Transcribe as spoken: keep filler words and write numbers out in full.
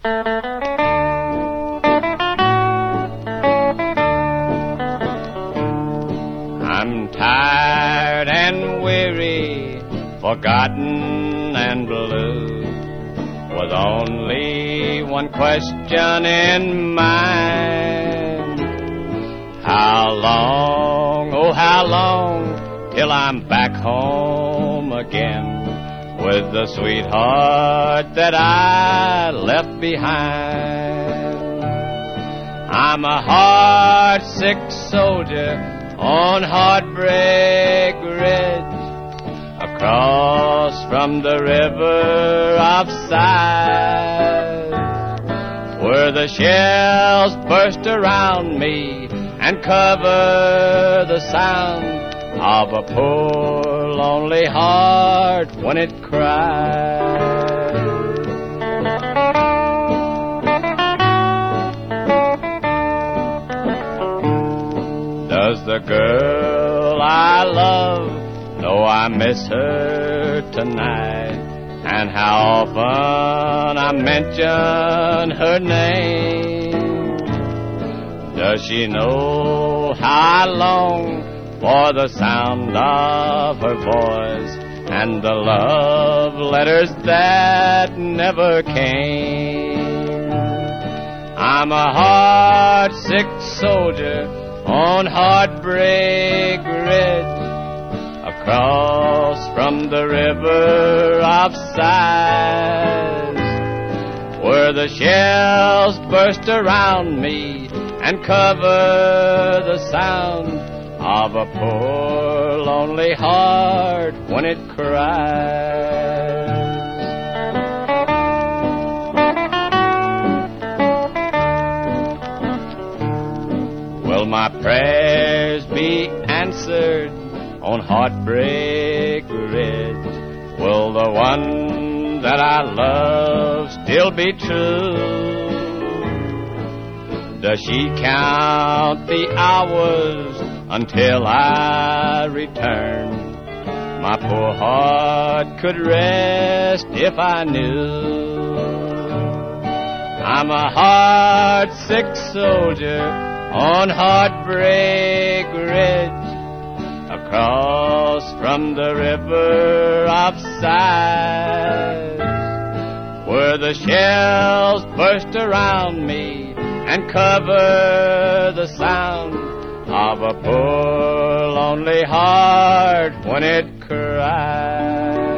I'm tired and weary, forgotten and blue, with only one question in mind. How long, oh how long, till I'm back home again, with the sweetheart that I left behind. I'm a heartsick soldier on Heartbreak Ridge, across from the river of sighs, where the shells burst around me and cover the sound of a poor lonely heart when it cries. Does the girl I love know I miss her tonight, and how often I mention her name? Does she know how I long for the sound of her voice and the love letters that never came? I'm a heartsick soldier on Heartbreak Ridge, across from the river of sighs, where the shells burst around me and cover the sound of a poor lonely heart when it cries. Will my prayers be answered on Heartbreak Ridge? Will the one that I love still be true? Does she count the hours until I return? My poor heart could rest if I knew. I'm a heartsick soldier on Heartbreak Ridge, across from the river of sighs, where the shells burst around me and cover the sound of a poor lonely heart when it cries.